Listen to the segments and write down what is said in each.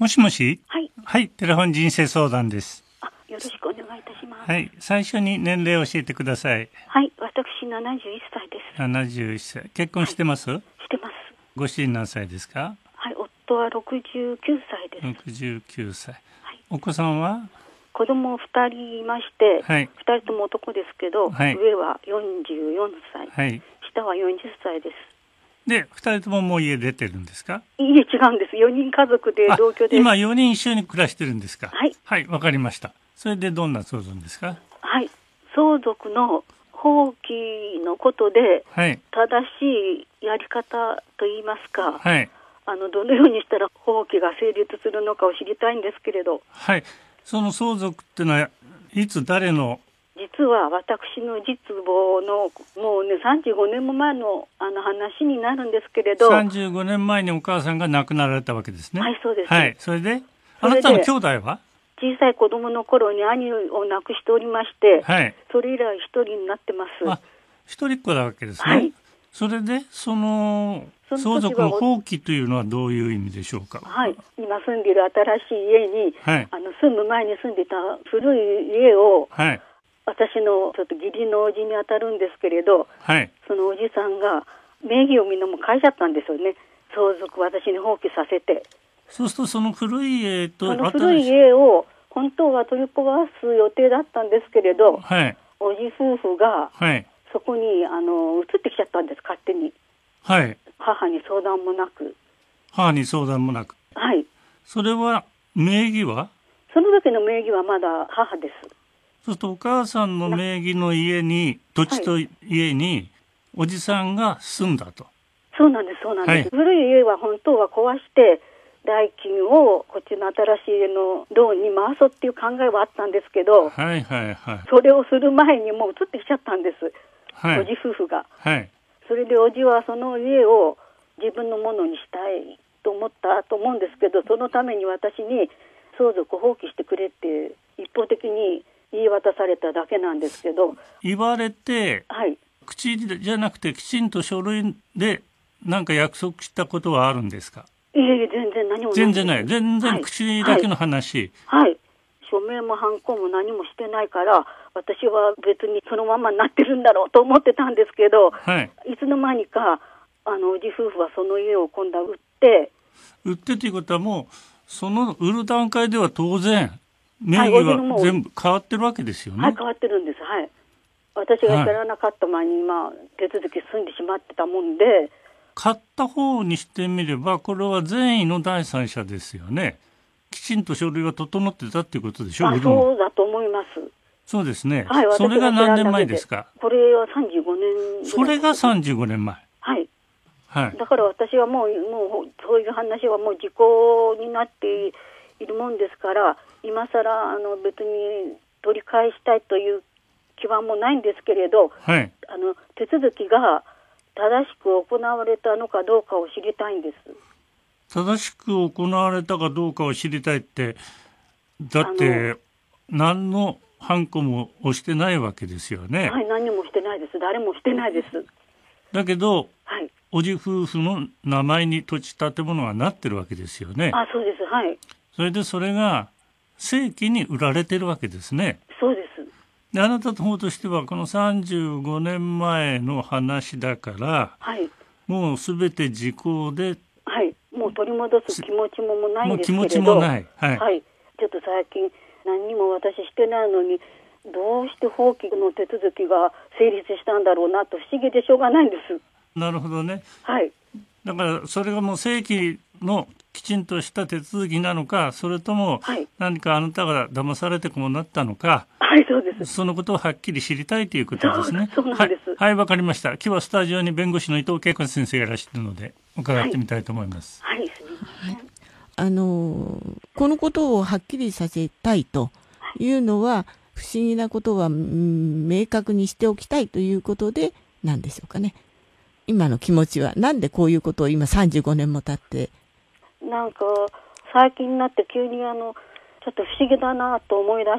もしもし。 はい。 はい、テレフォン人生相談です。 よろしくお願いいたします。 はい、最初に年齢を教えてください。 はい、私71歳です。 71歳。結婚してます？ はい、してます。 ご主人何歳ですか？ はい、夫は69歳です。 69歳。 はい。 お子さんは？ 子供2人いまして、 はい、 2人とも男ですけど、 はい、 上は44歳、 はい、 下は40歳です。 で、2人とももう家出てるんですか？ いいえ、違うんです。4人家族で同居です。 今4人一緒に暮らしてるんですか？ はい。 はい、わかりました。それでどんな相談ですか？ はい。相続の放棄のことで、 はい、 正しいやり方といいますか、 はい、 どのようにしたら放棄が成立するのかを知りたいんですけれど。 はい。その相続ってのはいつ誰の？ 実は私の実母のもうね35年も前の話になるんですけれど。 35年前にお母さんが亡くなられたわけですね。 はい、そうです。 はい。それであなたの兄弟は？ 小さい子供の頃に兄を亡くしておりまして、 はい。 それ以来一人になってます。 一人っ子なわけですね。 はい。 それでその相続の放棄というのはどういう意味でしょうか？ はい。今住んでいる新しい家に、 はい、 住む前に住んでいた古い家を、 はい、 私のちょっと義理のおじに当たるんですけれど、 はい、 そのおじさんが名義をみんなも変えちゃったんですよね。相続私に放棄させて。 そうするとその古い家とその古い家を本当は取り壊す予定だったんですけれど、 はい、 おじ夫婦がそこに移ってきちゃったんです、勝手に。 はい。 母に相談もなく。 母に相談もなく。 はい。 それは名義は？ その時の名義はまだ母です。 そうするとお母さんの名義の家に、土地と家におじさんが住んだと。 そうなんです、そうなんです。 はい、 古い家は本当は壊して代金をこっちの新しい家のローンに回そうっていう考えはあったんですけど、 はいはいはい。 それをする前にもう移ってきちゃったんです、 はい、 おじ夫婦が。 はい。 それでおじはその家を自分のものにしたいと思ったと思うんですけど、そのために私に相続を放棄してくれって一方的に言い渡されただけなんですけど。 言われて、 はい、 口じゃなくてきちんと書類で何か約束したことはあるんですか？ いえいえ、全然何もない。 全然ない。全然口だけの話。 はい、はいはい、署名もハンコも何もしてないから、私は別にそのままになってるんだろうと思ってたんですけど、 はい、 いつの間にかおじ夫婦はその家を今度は売ってということはもうその売る段階では当然名義は全部変わってるわけですよね。 はい、変わってるんです。はい。私が知らなかった前に手続き済んでしまってたもんで。 買った方にしてみればこれは善意の第三者ですよね。きちんと書類が整ってたっていうことでしょう。 そうだと思います。 そうですね。 はい、 それが何年前ですか？ これは35年。 それが35年前。 はい。 はい。 だから私はもうそういう話はもう時効になっているもんですから、今更別に取り返したいという気はもうないんですけれど、 はい、 手続きが正しく行われたのかどうかを知りたいんです。 正しく行われたかどうかを知りたいって、だって何のハンコも押してないわけですよね。 はい、何もしてないです。誰もしてないです。 だけど、 はい、 おじ夫婦の名前に土地建物がなってるわけですよね。 そうです。はい。 それでそれが正規に売られてるわけですね。 そうです。 で、あなたの方としてはこの35年前の話だから、 はい、 もうすべて時効で、 はい、もう取り戻す気持ちもないんですけれど、 もう気持ちもない、はいはい、ちょっと最近何にも私してないのにどうして放棄の手続きが成立したんだろうなと不思議でしょうがないんです。 なるほどね。 はい。 だからそれがもう正規のきちんとした手続きなのか、それとも何かあなたが騙されてこうなったのか、 はい、そうです。 そのことをはっきり知りたいということですね。 そうなんです。 はい、わかりました。今日はスタジオに弁護士の伊藤恵子先生がいらっしゃるので伺ってみたいと思います。 はい、はい、すみません。 このことをはっきりさせたいというのは、不思議なことは明確にしておきたいということでなんでしょうかね。今の気持ちはなんでこういうことを今35年も経ってなんか最近になって急にちょっと不思議だなと思い出して、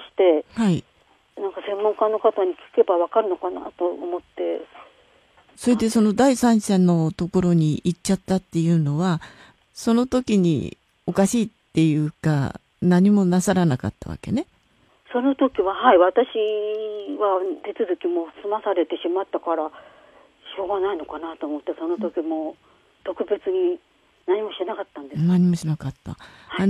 はい、 なんか専門家の方に聞けばわかるのかなと思って、 それでその第三者のところに行っちゃったっていうのは、その時におかしいっっていうか、何もなさらなかったわけね。 その時は、はい、私は手続きも済まされてしまったから、しょうがないのかなと思って、その時も特別に何もしなかったんです。 何もしなかった。 はい、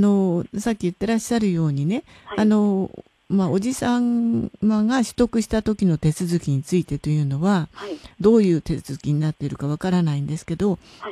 さっき言ってらっしゃるようにね、 はい、 おじさまが取得した時の手続きについてというのは、 はい、 どういう手続きになっているかわからないんですけど、 はい、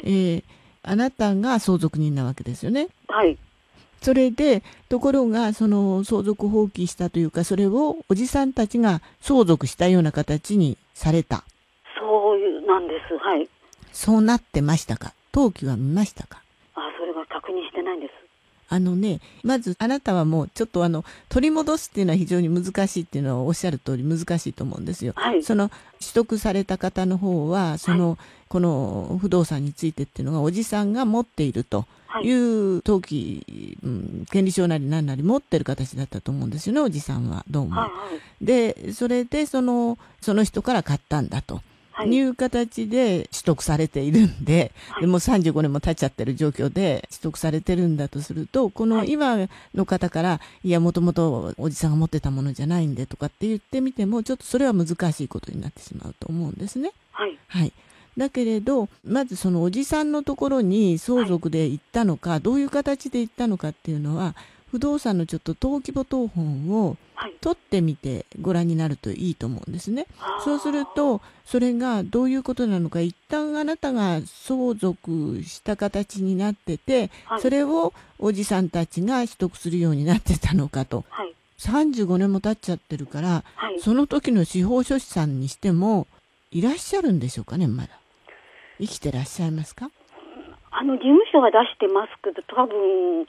あなたが相続人なわけですよね。 はい、 それで、ところが、その相続放棄したというか、それをおじさんたちが相続したような形にされた。 そういうなんです。はい。 そうなってましたか？登記は見ましたか？ それが確認してないんです。 まずあなたはもうちょっと取り戻すっていうのは非常に難しいっていうのはおっしゃる通り難しいと思うんですよ。 はい、 その取得された方の方は、この不動産についてっていうのがおじさんが持っているという登記、権利証なり何なり持ってる形だったと思うんですよね、おじさんはどうも。 はい、はい、 で、それでその人から買ったんだと。 はい、 いう形で取得されているんで、 はい、 でも35年も経っちゃってる状況で取得されてるんだとすると、この今の方から、いや、もともとおじさんが持ってたものじゃないんでとかって言ってみても、ちょっとそれは難しいことになってしまうと思うんですね。 はい。 はい。だけれど、まずそのおじさんのところに相続で行ったのか、どういう形で行ったのかっていうのは、不動産のちょっと登記簿謄本を取ってみてご覧になるといいと思うんですね。そうすると、それがどういうことなのか、一旦あなたが相続した形になってて、 はい、 それをおじさんたちが取得するようになってたのかと。 はい、 35年も経っちゃってるから、 はい、 その時の司法書士さんにしても、いらっしゃるんでしょうかね、まだ。生きてらっしゃいますか？ 事務所は出してますけど、多分、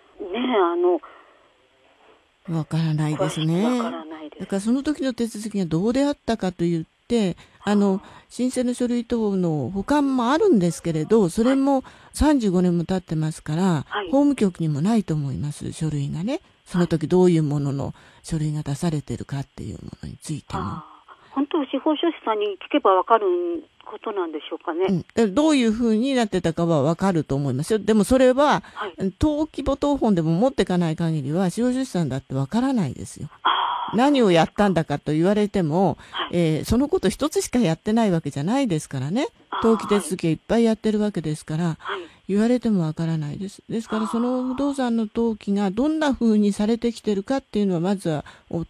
わからないですね。 わからないです。 だからその時の手続きがどうであったかと言って、申請の書類等の保管もあるんですけれど、それも35年も経ってますから、 はい、 法務局にもないと思います、書類がね。その時どういうものの書類が出されてるかっていうものについても。 本当、司法書士さんに聞けばわかることなんでしょうかね。 どういうふうになってたかはわかると思いますよ。でもそれは、 はい、 登記簿謄本でも持っていかない限りは、司法書士さんだってわからないですよ。何をやったんだかと言われても、そのこと一つしかやってないわけじゃないですからね。登記手続きはいっぱいやってるわけですから、言われてもわからないです。ですからその不動産の登記がどんな風にされてきてるかっていうのはまずは追って、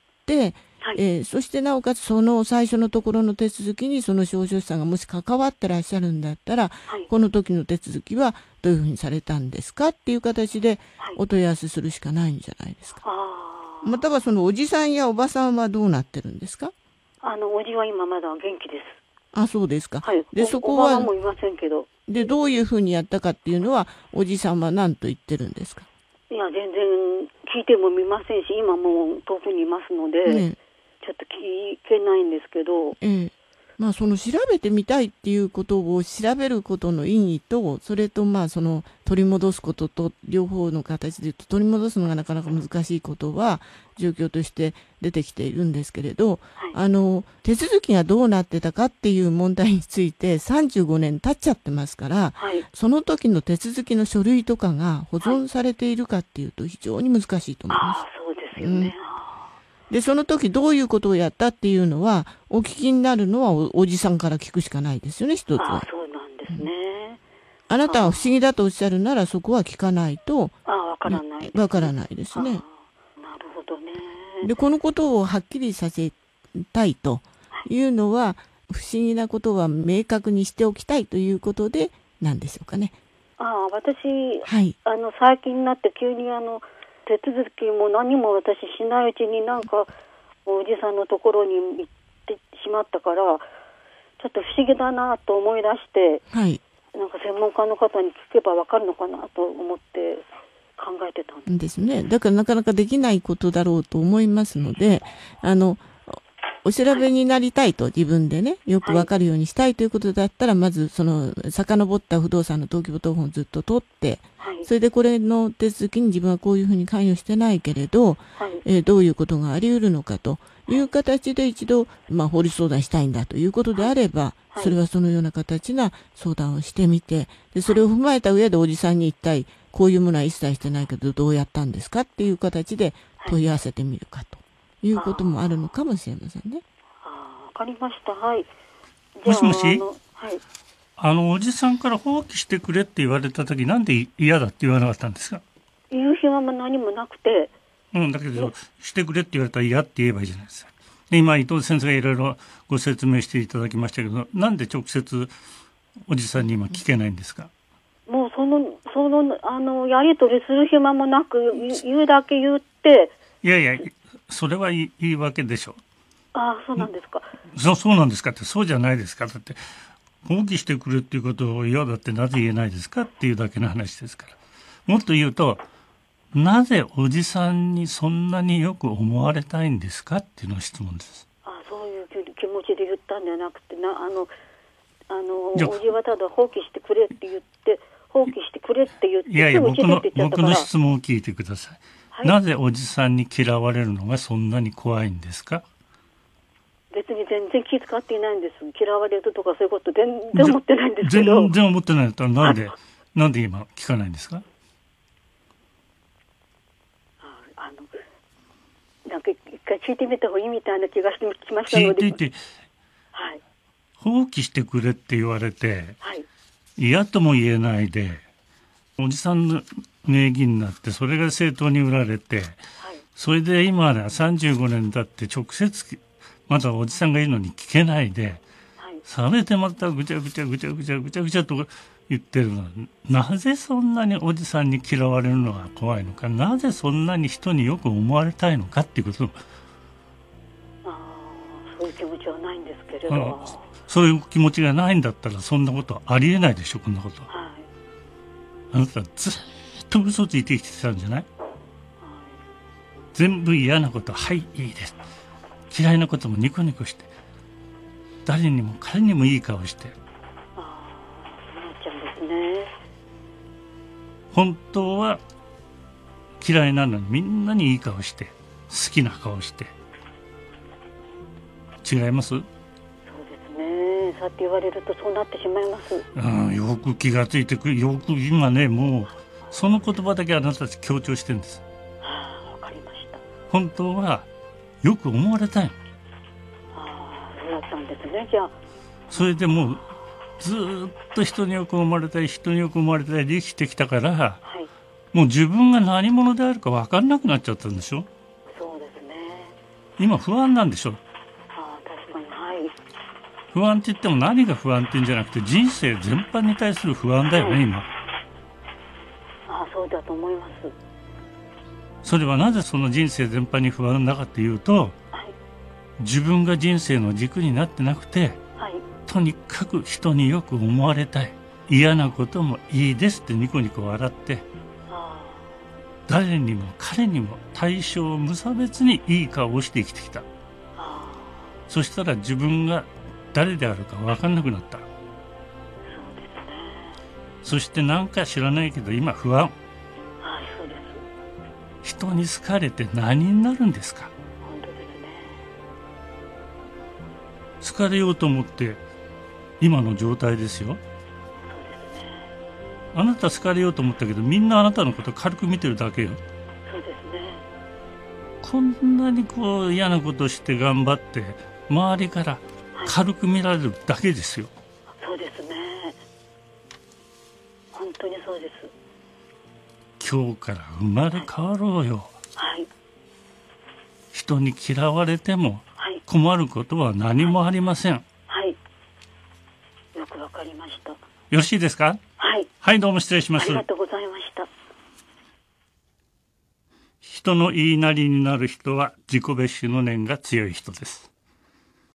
そしてなおかつその最初のところの手続きにその司法書士さんがもし関わってらっしゃるんだったら、この時の手続きはどういうふうにされたんですかっていう形でお問い合わせするしかないんじゃないですか。またはそのおじさんやおばさんはどうなってるんですか？ おじは今まだ元気です。 あ、そうですか。 はい。 で、そこは、 おばもいませんけど。 で、どういうふうにやったかっていうのは、おじさんは何と言ってるんですか？ いや、全然聞いてもみませんし、今もう遠くにいますので、ちょっと聞けないんですけど。 まあ、その調べてみたいっていうことを調べることの意義と、それとまあその取り戻すことと両方の形で言うと、取り戻すのがなかなか難しいことは状況として出てきているんですけれど、手続きがどうなってたかっていう問題について35年経っちゃってますから、その時の手続きの書類とかが保存されているかっていうと非常に難しいと思います。 そうですよね。 で、その時どういうことをやったっていうのは、お聞きになるのは おじさんから聞くしかないですよね、一つは。 そうなんですね。 あなたは不思議だとおっしゃるなら、そこは聞かないと。 わからないですね。 わからないですね。 なるほどね。 で、このことをはっきりさせたいというのは、不思議なことは明確にしておきたいということで、なんでしょうかね。 私、 はい。 最近になって急に手続きも何も私しないうちになんかおじさんのところに行ってしまったから、ちょっと不思議だなと思い出して、なんか専門家の方に聞けばわかるのかなと思って考えてたんですね。だからなかなかできないことだろうと思いますので、お調べになりたいと自分でね、よくわかるようにしたいということだったら、まずその遡った不動産の登記簿謄本をずっと取って、それでこれの手続きに自分はこういうふうに関与してないけれど、どういうことがあり得るのかという形で一度、法律相談したいんだということであれば、それはそのような形な相談をしてみて、でそれを踏まえた上でおじさんに一体こういうものは一切してないけどどうやったんですかっていう形で問い合わせてみるかということもあるのかもしれませんね。 わかりました。はい。 もしもし、 はい。 おじさんから放棄してくれって言われた時、なんで嫌だって言わなかったんですか？ 言う暇も何もなくて。 だけど、してくれって言われたら嫌って言えばいいじゃないですか。で、今、伊藤先生がいろいろご説明していただきましたけど、なんで直接おじさんに今聞けないんですか？ もうやり取りする暇もなく、言うだけ言って。 いやいや、それはいいわけでしょ。 そうなんですか。 そうなんですかって、そうじゃないですか。だって、放棄してくれっていうことを嫌だってなぜ言えないですかっていうだけの話ですから。もっと言うと、なぜおじさんにそんなによく思われたいんですかっていうのが質問です。 そういう気持ちで言ったんじゃなくて、おじはただ放棄してくれって言って、 いやいや、僕の質問を聞いてください。はい、なぜおじさんに嫌われるのがそんなに怖いんですか？ 別に全然気遣っていないんです。嫌われるとかそういうこと全然思ってないんですけど。 全然思ってないんだったらなんで今聞かないんですか？ なんか一回聞いてみた方がいいみたいな気がしてきましたので。 聞いていて、 はい、放棄してくれって言われて、 はい、 嫌とも言えないで、おじさんの名義になってそれが正当に売られて、はい、それで今35年経って直接まだおじさんがいるのに聞けないで、はい、されてまたぐちゃぐちゃと言ってるのは、なぜそんなにおじさんに嫌われるのが怖いのか、なぜそんなに人によく思われたいのかっていうことを。 そういう気持ちはないんですけれど。 そういう気持ちがないんだったらそんなことはありえないでしょ、こんなこと。 はい、 あなたずっと嘘ついてきてたんじゃない？はい、全部嫌なことはいいいです、嫌いなこともニコニコして、誰にも彼にもいい顔して。 そうなっちゃうんですね。 本当は嫌いなのにみんなにいい顔して、好きな顔して。違います？ そうですね。そうやって言われるとそうなってしまいます。 よく気がついてくる。よく今ね、もうその言葉だけあなたたち強調してるんです。 わかりました。 本当はよく思われたい。 そうだったんですね。じゃあそれでもうずっと人によく思われたいで生きてきたから、はい、もう自分が何者であるか分かんなくなっちゃったんでしょ。 そうですね。 今不安なんでしょ。 確かに。はい。 不安って言っても何が不安って言うんじゃなくて、人生全般に対する不安だよね、今。 そうだと思います。 それはなぜその人生全般に不安なかっていうと、はい、自分が人生の軸になってなくて、はい、とにかく人によく思われたい、嫌なこともいいですってニコニコ笑って、誰にも彼にも対象無差別にいい顔をして生きてきた。そしたら自分が誰であるか分かんなくなった。そうですね。そしてなんか知らないけど今不安。 そうです。 人に好かれて何になるんですか？ 本当ですね。 好かれようと思って今の状態ですよ。 そうですね。 あなた好かれようと思ったけど、みんなあなたのこと軽く見てるだけよ。 そうですね。 こんなに嫌なことして頑張って周りから軽く見られるだけですよ。 そうですね。本当にそうです。 今日から生まれ変わろうよ。 はい。 人に嫌われても困ることは何もありません。 はい。よくわかりました。よろしいですか？ はい。 はい、どうも失礼します。 ありがとうございました。 人の言いなりになる人は自己蔑視の念が強い人です。